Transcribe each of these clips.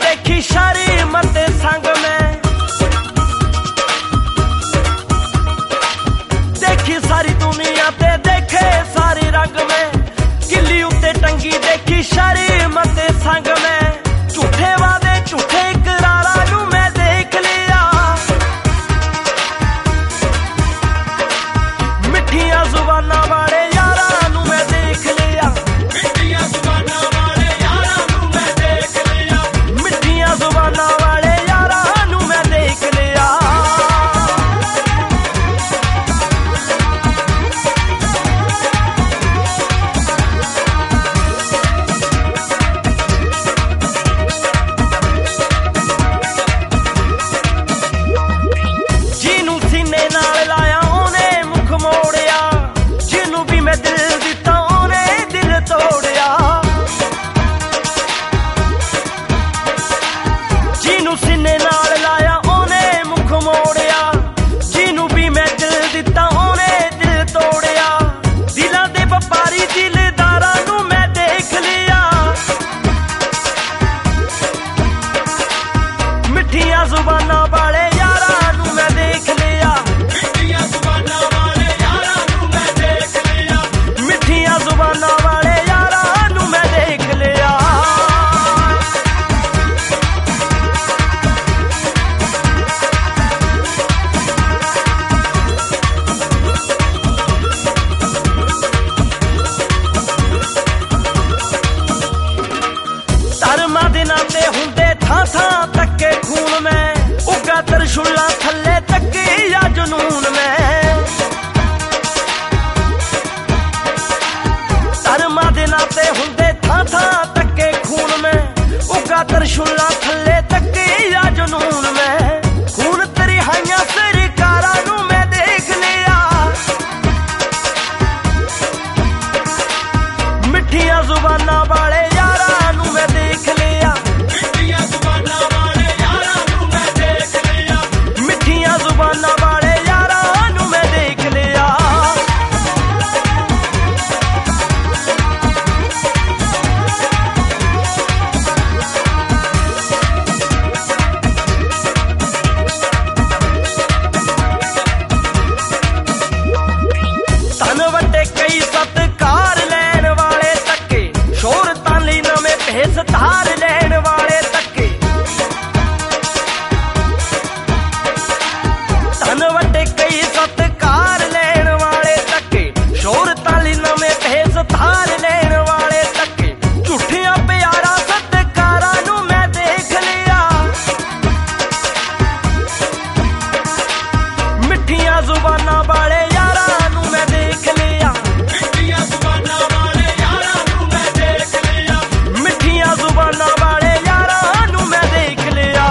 देखी शर्म ते संग में, देखी सारी दुनिया ते देखे सारे रंग में, किली उत्ते टंगी देखी शर्म ते संग में, झूठे वादे झूठे इकरारां नूं मैं देख लिया, मिठियां जुबानां वाले यारां नूं मैं देख लिया, मिठियां जुबानां वाले यारां नूं मैं देख लिया, मिठियां जुबानां वाले यारां नूं मैं देख लिया। ਜਿਹਨੂੰ ਸੀਨੇ ਨਾਲ ਲਾਇਆ ਉਹਨੇ ਮੁਖ ਮੋੜਿਆ, ਜਿਹਨੂੰ ਵੀ ਮੈਂ ਦਿਲ ਦਿੱਤਾ ਉਹਨੇ ਦਿਲ ਤੋੜਿਆ, ਜਿਹਨੂੰ ਸੀਨੇ ਨਾਲ ਲਾਇਆ ਉਹਨੇ ਮੁਖ ਮੋੜਿਆ, ਜਿਹਨੂੰ ਵੀ ਮੈਂ ਦਿਲ ਦਿੱਤਾ ਉਹਨੇ ਦਿਲ ਤੋੜਿਆ, ਦਿਲਾਂ ਦੇ ਵਪਾਰੀ ਦਿਲਦਾਰਾਂ ਨੂੰ ਮੈਂ ਦੇਖ ਲਿਆ, ਮਿੱਠੀਆਂ ਜ਼ੁਬਾਨਾਂ ਵਾਲੇ ਯਾਰਾਂ ਨੂੰ ਮੈਂ ਦੇਖ ਲਿਆ, ਮਿੱਠੀਆਂ ਜ਼ੁਬਾਨਾਂ ਵਾਲੇ ਯਾਰਾਂ ਨੂੰ ਮੈਂ ਦੇਖ ਲਿਆ, ਮਿੱਠੀਆਂ ਜ਼ੁਬਾਨਾਂ ਵਾਲੇ ਯਾਰਾਂ ਨੂੰ ਮੈਂ ਦੇਖ ਲਿਆ। ਧਰਮਾਂ ਦੇ ਨਾਤੇ ਹੁੰਦੇ ਥਾਂ ਥਾਂ ਤੱਕੇ ਖੂਨ ਮੈਂ, ਉੱਗਾ ਤਰਸ਼ੁਲਾਂ ਥੱਲੇ ਤੱਕੇ ਆ ਜਨੂਨ ਮੈਂ, ਧਰਮਾਂ ਦੇ ਨਾਤੇ ਹੁੰਦੇ ਥਾਂ ਥਾਂ ਤੱਕੇ ਖੂਨ ਮੈਂ, ਉੱਗਾ ਤਰਸ਼ੁਲਾਂ ਥੱਲੇ ਤੱਕੇ ਆ ਜਨੂਨ ਮੈਂ, ਖੂਨ ਤਰਿਹਾਈਆਂ ਸਰਕਾਰਾਂ ਨੂੰ ਮੈਂ ਦੇਖ ਲਿਆ, ਮਿੱਠੀਆਂ ਜ਼ੁਬਾਨਾਂ ਵਾਲੇ ਯਾਰਾਂ ਨੂੰ ਮੈਂ ਦੇਖ ਲਿਆ, ਮਿੱਠੀਆਂ ਜ਼ੁਬਾਨਾਂ ਵਾਲੇ ਯਾਰਾਂ ਨੂੰ ਮੈਂ ਦੇਖ ਲਿਆ, ਮਿੱਠੀਆਂ ਜ਼ੁਬਾਨਾਂ ਵਾਲੇ ਯਾਰਾਂ ਨੂੰ ਮੈਂ ਦੇਖ ਲਿਆ। ਤਨ ਵੱਡੇ ਕਈ ਸਤਿਕਾਰ ਲੈਣ ਵਾਲੇ ਤੱਕੇ, ਸ਼ੋਹਰਤਾਂ ਲਈ ਨਵੇਂ ਭੇਸ ਧਾਰ ਲੈਣ ਵਾਲੇ ਤੱਕੇ, ਤਨ ਵੱਡੇ ਕਈ ਸਤਿਕਾਰ ਲੈਣ ਵਾਲੇ ਤੱਕੇ, ਸ਼ੋਹਰਤਾਂ ਲਈ ਨਵੇਂ ਭੇਸ ਧਾਰ ਲੈਣ ਵਾਲੇ ਤੱਕੇ, ਝੂਠਿਆਂ ਪਿਆਰਾਂ ਸਤਿਕਾਰਾਂ ਨੂੰ ਮੈਂ ਦੇਖ ਲਿਆ, ਮਿੱਠੀਆਂ ਜ਼ੁਬਾਨਾਂ ਵਾਲੇ ਯਾਰਾਂ ਨੂੰ ਮੈਂ ਦੇਖ ਲਿਆ, ਮਿੱਠੀਆਂ ਜ਼ੁਬਾਨਾਂ ਵਾਲੇ ਯਾਰਾਂ ਨੂੰ ਮੈਂ ਦੇਖ ਲਿਆ, ਮਿੱਠੀਆਂ ਜ਼ੁਬਾਨਾਂ ਵਾਲੇ ਯਾਰਾਂ ਨੂੰ ਮੈਂ ਦੇਖ ਲਿਆ।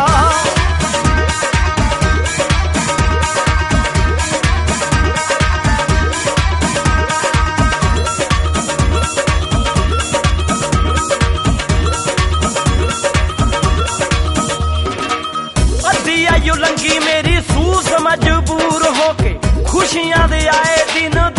ਅੱਧੀ ਆਯੂ ਲੰਗੀ ਮੇਰੀ ਸੂਸ ਮਜਬੂਰ ਹੋ ਕੇ, ਖੁਸ਼ੀਆਂ ਦੇ ਆਏ ਦਿਨ